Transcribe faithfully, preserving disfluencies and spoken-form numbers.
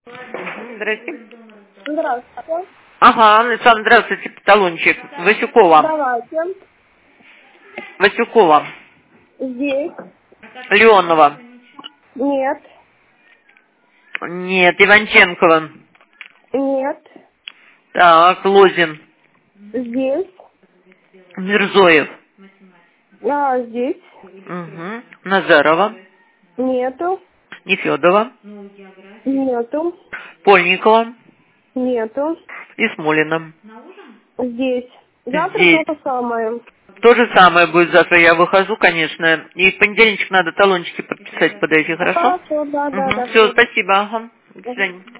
Здрасте. Здравствуйте. Ага, Александр, здравствуйте, талончик. Васюкова. Давайте. Васюкова. Здесь. Леонова. Нет. Нет, Иванченкова. Нет. Так, Лозин. Здесь. Мирзоев. А, здесь. Угу. Назарова. Нету. Нефедова. Нету. Польникова. Нету. И Смолина. Здесь. Завтра Здесь. то же самое. То же самое будет завтра. Я выхожу, конечно. И в понедельничек надо талончики подписать под эти, хорошо? Хорошо, да, да, Угу. да. Все, спасибо. Ага. До свидания.